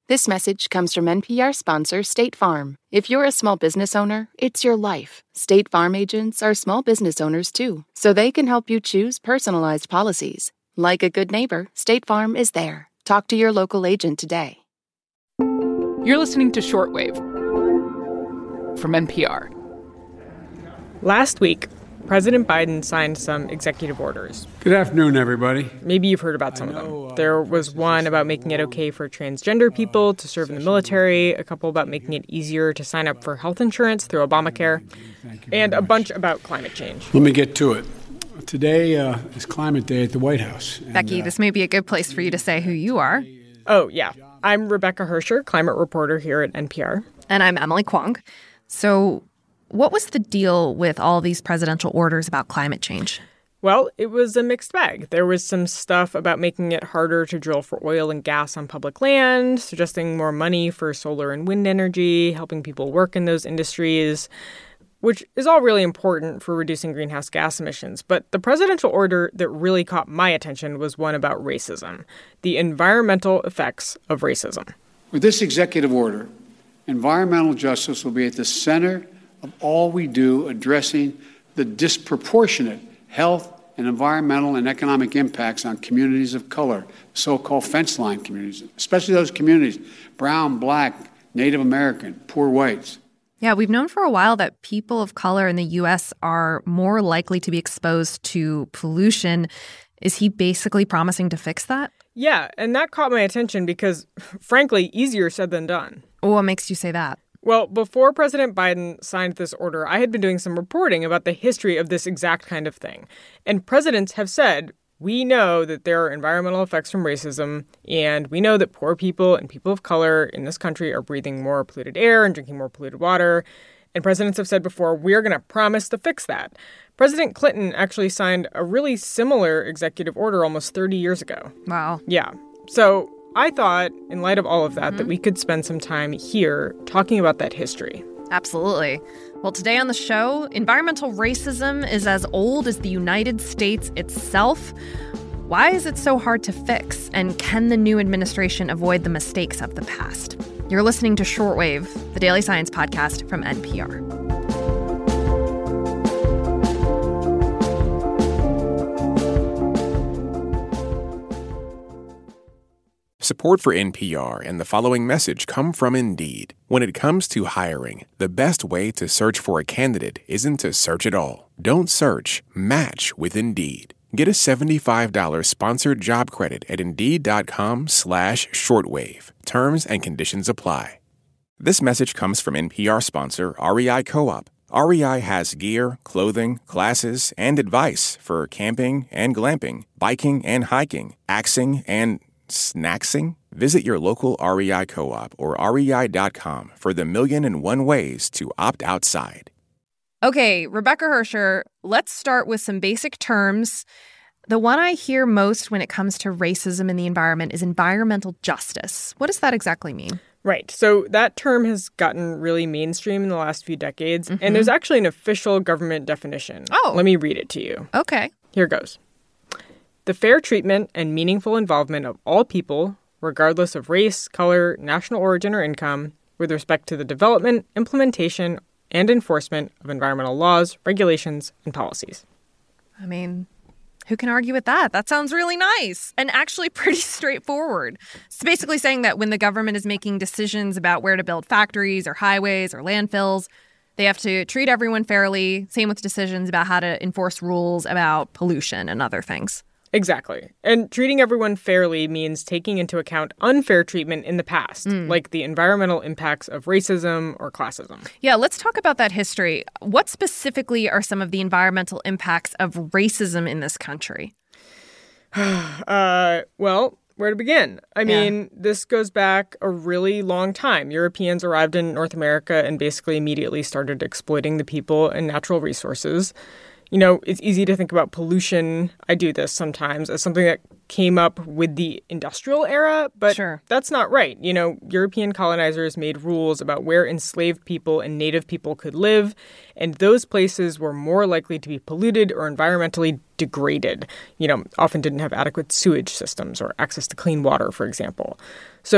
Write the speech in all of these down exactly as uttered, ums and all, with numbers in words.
This message comes from N P R sponsor State Farm. If you're a small business owner, it's your life. State Farm agents are small business owners too, so they can help you choose personalized policies. Like a good neighbor, State Farm is there. Talk to your local agent today. You're listening to Shortwave from N P R. Last week, President Biden signed some executive orders. Good afternoon, everybody. Maybe you've heard about some know, of them. There was one about making it okay for transgender people to serve in the military, a couple about making it easier to sign up for health insurance through Obamacare, and a bunch about climate change. Let me get to it. Today uh, is Climate Day at the White House. And, Becky, uh, this may be a good place for you to say who you are. Oh, yeah. I'm Rebecca Hersher, climate reporter here at N P R. And I'm Emily Kwong. So what was the deal with all these presidential orders about climate change? Well, it was a mixed bag. There was some stuff about making it harder to drill for oil and gas on public land, suggesting more money for solar and wind energy, helping people work in those industries, which is all really important for reducing greenhouse gas emissions. But the presidential order that really caught my attention was one about racism, the environmental effects of racism. With this executive order, environmental justice will be at the center of all we do addressing the disproportionate health and environmental and economic impacts on communities of color, so-called fence line communities, especially those communities, brown, black, Native American, poor whites. Yeah, we've known for a while that people of color in the U S are more likely to be exposed to pollution. Is he basically promising to fix that? Yeah, and that caught my attention because, frankly, easier said than done. What makes you say that? Well, before President Biden signed this order, I had been doing some reporting about the history of this exact kind of thing. And presidents have said, we know that there are environmental effects from racism, and we know that poor people and people of color in this country are breathing more polluted air and drinking more polluted water. And presidents have said before, we're going to promise to fix that. President Clinton actually signed a really similar executive order almost thirty years ago. Wow. Yeah. So I thought, in light of all of that, mm-hmm. that we could spend some time here talking about that history. Absolutely. Well, today on the show, environmental racism is as old as the United States itself. Why is it so hard to fix? And can the new administration avoid the mistakes of the past? You're listening to Shortwave, the daily science podcast from N P R. Support for N P R and the following message come from Indeed. When it comes to hiring, the best way to search for a candidate isn't to search at all. Don't search, match with Indeed. Get a seventy-five dollars sponsored job credit at Indeed.com slash shortwave. Terms and conditions apply. This message comes from N P R sponsor R E I Co-op. R E I has gear, clothing, classes, and advice for camping and glamping, biking and hiking, axing and snacksing? Visit your local R E I Co-op or R E I dot com for the million and one ways to opt outside. Okay, Rebecca Hersher, let's start with some basic terms. The one I hear most when it comes to racism in the environment is environmental justice. What does that exactly mean? Right. So that term has gotten really mainstream in the last few decades, mm-hmm. and there's actually an official government definition. Oh. Let me read it to you. Okay. Here goes. The fair treatment and meaningful involvement of all people, regardless of race, color, national origin, or income, with respect to the development, implementation, and enforcement of environmental laws, regulations, and policies. I mean, who can argue with that? That sounds really nice and actually pretty straightforward. It's basically saying that when the government is making decisions about where to build factories or highways or landfills, they have to treat everyone fairly. Same with decisions about how to enforce rules about pollution and other things. Exactly. And treating everyone fairly means taking into account unfair treatment in the past, mm. like the environmental impacts of racism or classism. Yeah, let's talk about that history. What specifically are some of the environmental impacts of racism in this country? uh, well, where to begin? I yeah. mean, this goes back a really long time. Europeans arrived in North America and basically immediately started exploiting the people and natural resources. You know, it's easy to think about pollution, I do this sometimes, as something that came up with the industrial era, but sure. that's not right. You know, European colonizers made rules about where enslaved people and native people could live, and those places were more likely to be polluted or environmentally degraded. You know, often didn't have adequate sewage systems or access to clean water, for example. So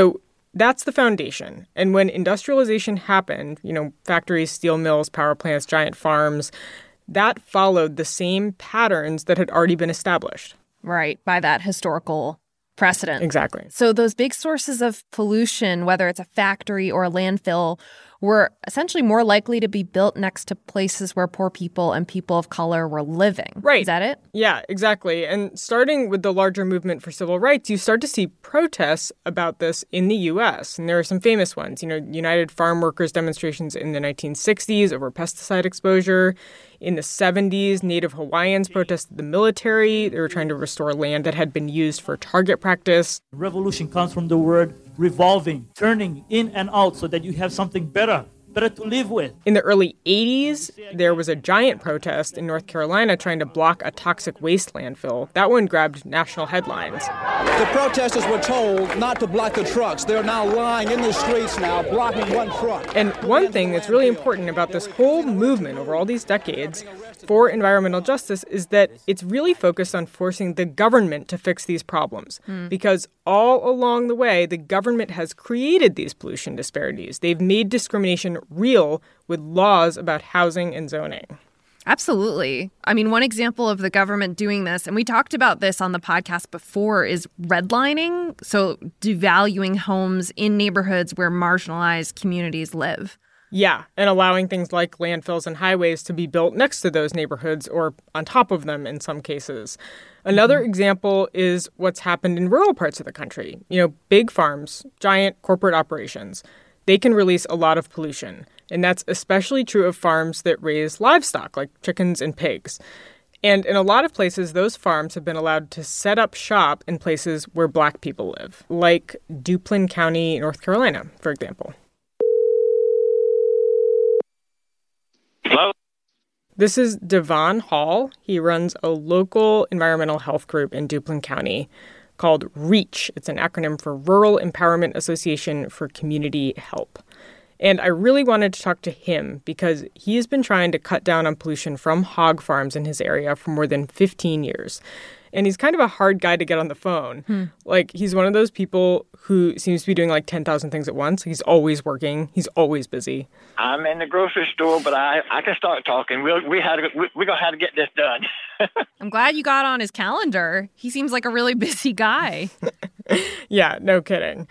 That's the foundation. And when industrialization happened, you know, factories, steel mills, power plants, giant farms, that followed the same patterns that had already been established. Right, by that historical precedent. Exactly. So those big sources of pollution, whether it's a factory or a landfill, were essentially more likely to be built next to places where poor people and people of color were living. Right. Is that it? Yeah, exactly. And starting with the larger movement for civil rights, you start to see protests about this in the U S. And there are some famous ones. You know, United Farm Workers demonstrations in the nineteen sixties over pesticide exposure. In the seventies, Native Hawaiians protested the military. They were trying to restore land that had been used for target practice. Revolution comes from the word revolving, turning in and out so that you have something better, better to live with. In the early eighties, there was a giant protest in North Carolina trying to block a toxic waste landfill. That one grabbed national headlines. The protesters were told not to block the trucks. They're now lying in the streets now, blocking one truck. And one thing that's really important about this whole movement over all these decades for environmental justice is that it's really focused on forcing the government to fix these problems. Mm. Because all along the way, the government has created these pollution disparities. They've made discrimination real with laws about housing and zoning. Absolutely. I mean, one example of the government doing this, and we talked about this on the podcast before, is redlining. So devaluing homes in neighborhoods where marginalized communities live. Yeah, and allowing things like landfills and highways to be built next to those neighborhoods or on top of them in some cases. Another mm-hmm. example is what's happened in rural parts of the country. You know, big farms, giant corporate operations, they can release a lot of pollution. And that's especially true of farms that raise livestock like chickens and pigs. And in a lot of places, those farms have been allowed to set up shop in places where Black people live, like Duplin County, North Carolina, for example. Hello? This is Devon Hall. He runs a local environmental health group in Duplin County called REACH. It's an acronym for Rural Empowerment Association for Community Help. And I really wanted to talk to him because he has been trying to cut down on pollution from hog farms in his area for more than fifteen years. And he's kind of a hard guy to get on the phone. Hmm. Like, he's one of those people who seems to be doing like ten thousand things at once. He's always working. He's always busy. I'm in the grocery store, but I, I can start talking. We'll, we had to, we, we're going to have to get this done. I'm glad you got on his calendar. He seems like a really busy guy. Yeah, no kidding.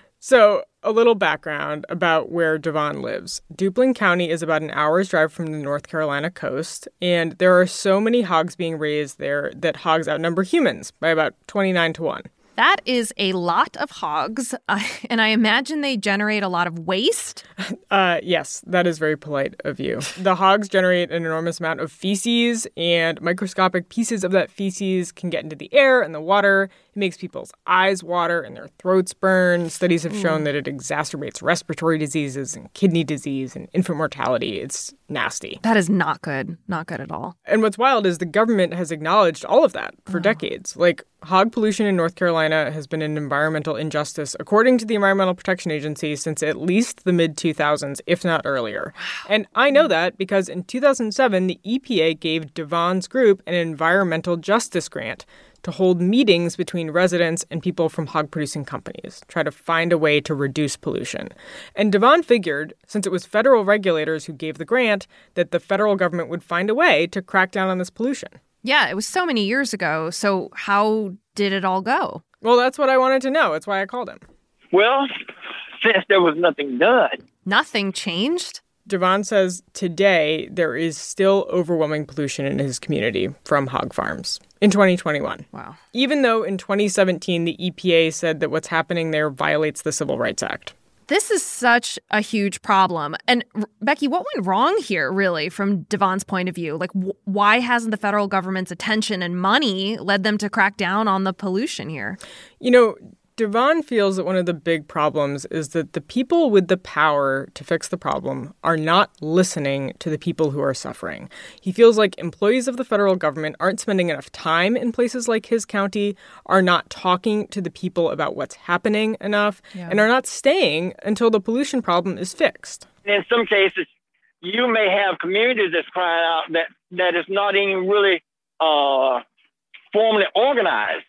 So, a little background about where Devon lives. Duplin County is about an hour's drive from the North Carolina coast, and there are so many hogs being raised there that hogs outnumber humans by about twenty-nine to one. That is a lot of hogs, uh, and I imagine they generate a lot of waste. Uh, yes, that is very polite of you. The hogs generate an enormous amount of feces, and microscopic pieces of that feces can get into the air and the water. It makes people's eyes water and their throats burn. Studies have shown mm. that it exacerbates respiratory diseases and kidney disease and infant mortality. It's nasty. That is not good. Not good at all. And what's wild is the government has acknowledged all of that for oh. decades. Like, hog pollution in North Carolina has been an environmental injustice, according to the Environmental Protection Agency, since at least the mid two thousands, if not earlier. And I know that because in two thousand seven, the E P A gave Devon's group an environmental justice grant to hold meetings between residents and people from hog-producing companies, try to find a way to reduce pollution. And Devon figured, since it was federal regulators who gave the grant, that the federal government would find a way to crack down on this pollution. Yeah, it was so many years ago. So how did it all go? Well, that's what I wanted to know. That's why I called him. Well, since there was nothing done. Nothing changed? Devon says today there is still overwhelming pollution in his community from hog farms in twenty twenty-one. Wow. Even though in twenty seventeen the E P A said that what's happening there violates the Civil Rights Act. This is such a huge problem. And Becky, what went wrong here, really, from Devon's point of view? Like, wh- why hasn't the federal government's attention and money led them to crack down on the pollution here? You know, Devon feels that one of the big problems is that the people with the power to fix the problem are not listening to the people who are suffering. He feels like employees of the federal government aren't spending enough time in places like his county, are not talking to the people about what's happening enough, yeah. and are not staying until the pollution problem is fixed. In some cases, you may have communities that's crying out that, that is not even really uh, formally organized.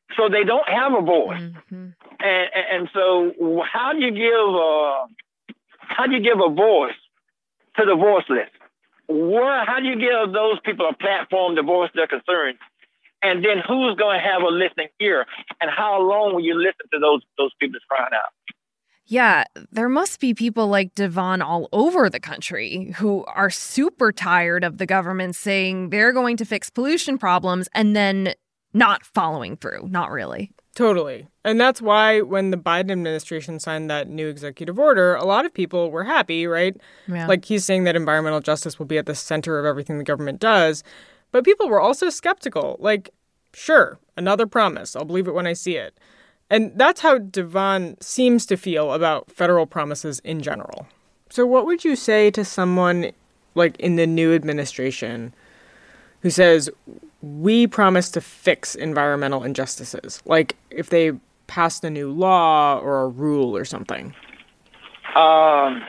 So they don't have a voice. Mm-hmm. And, and and so how do you give uh, how do you give a voice to the voiceless? Where how do you give those people a platform to voice their concerns? And then who's going to have a listening ear? And how long will you listen to those those people crying out? Yeah, there must be people like Devon all over the country who are super tired of the government saying they're going to fix pollution problems and then not following through. Not really. Totally. And that's why when the Biden administration signed that new executive order, a lot of people were happy, right? Yeah. Like he's saying that environmental justice will be at the center of everything the government does. But people were also skeptical. Like, sure, another promise. I'll believe it when I see it. And that's how Devon seems to feel about federal promises in general. So what would you say to someone like in the new administration who says, we promise to fix environmental injustices? Like if they passed a new law or a rule or something. Um,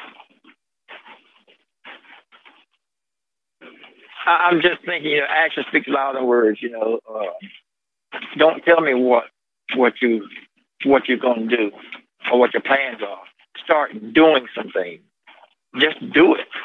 I- I'm just thinking, you know, action speaks louder than words, you know. Uh, don't tell me what what you what you're going to do or what your plans are. Start doing something. Just do it.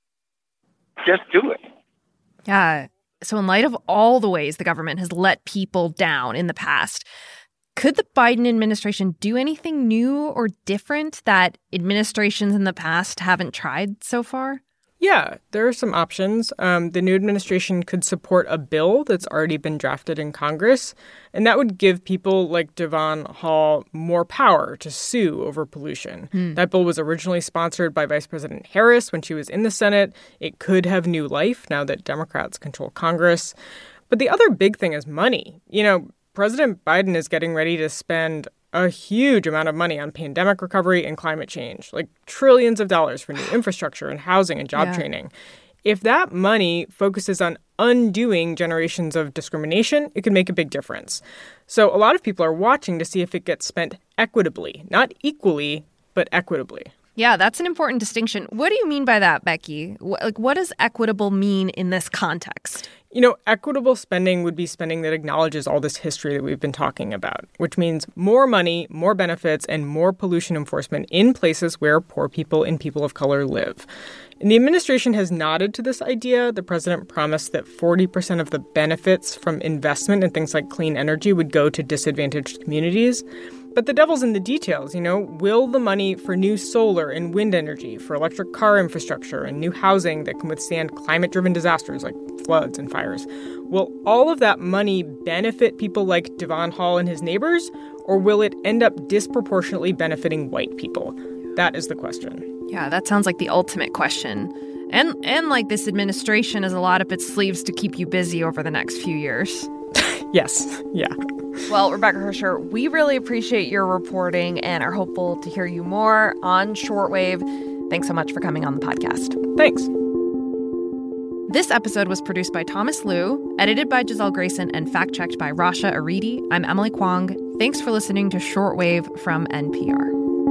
Just do it. Yeah. So in light of all the ways the government has let people down in the past, could the Biden administration do anything new or different that administrations in the past haven't tried so far? Yeah, there are some options. Um, the new administration could support a bill that's already been drafted in Congress, and that would give people like Devon Hall more power to sue over pollution. Mm. That bill was originally sponsored by Vice President Harris when she was in the Senate. It could have new life now that Democrats control Congress. But the other big thing is money. You know, President Biden is getting ready to spend a huge amount of money on pandemic recovery and climate change, like trillions of dollars for new infrastructure and housing and job yeah. training. If that money focuses on undoing generations of discrimination, it could make a big difference. So a lot of people are watching to see if it gets spent equitably, not equally, but equitably. Yeah, that's an important distinction. What do you mean by that, Becky? Like, what does equitable mean in this context? You know, equitable spending would be spending that acknowledges all this history that we've been talking about, which means more money, more benefits, and more pollution enforcement in places where poor people and people of color live. And the administration has nodded to this idea. The president promised that forty percent of the benefits from investment in things like clean energy would go to disadvantaged communities. But the devil's in the details, you know. Will the money for new solar and wind energy, for electric car infrastructure and new housing that can withstand climate-driven disasters like floods and fires, will all of that money benefit people like Devon Hall and his neighbors, or will it end up disproportionately benefiting white people? That is the question. Yeah, that sounds like the ultimate question. And and like this administration has a lot up its sleeves to keep you busy over the next few years. Yes, yeah. Well, Rebecca Hersher, we really appreciate your reporting and are hopeful to hear you more on Shortwave. Thanks so much for coming on the podcast. Thanks. This episode was produced by Thomas Liu, edited by Giselle Grayson, and fact-checked by Rasha Aridi. I'm Emily Kwong. Thanks for listening to Shortwave from N P R.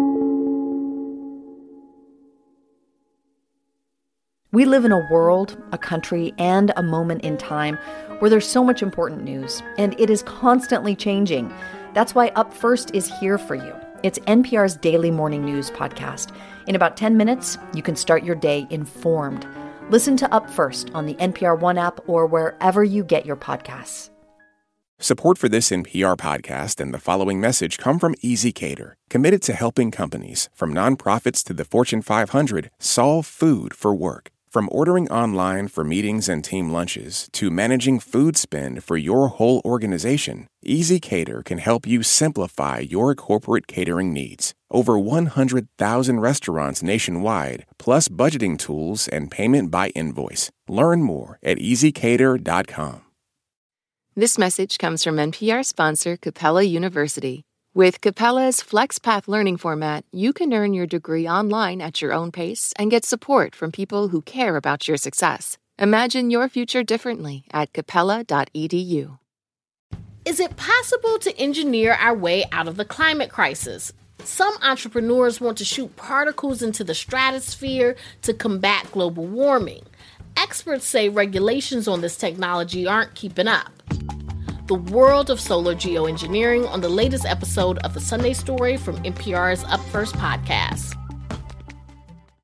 We live in a world, a country, and a moment in time where there's so much important news, and it is constantly changing. That's why Up First is here for you. It's N P R's daily morning news podcast. In about ten minutes, you can start your day informed. Listen to Up First on the N P R One app or wherever you get your podcasts. Support for this N P R podcast and the following message come from ezCater, committed to helping companies, from nonprofits to the Fortune five hundred, solve food for work. From ordering online for meetings and team lunches to managing food spend for your whole organization, ezCater can help you simplify your corporate catering needs. Over one hundred thousand restaurants nationwide, plus budgeting tools and payment by invoice. Learn more at easy cater dot com. This message comes from N P R sponsor Capella University. With Capella's FlexPath learning format, you can earn your degree online at your own pace and get support from people who care about your success. Imagine your future differently at capella dot e d u. Is it possible to engineer our way out of the climate crisis? Some entrepreneurs want to shoot particles into the stratosphere to combat global warming. Experts say regulations on this technology aren't keeping up. the world of solar geoengineering on the latest episode of The Sunday Story from N P R's Up First podcast.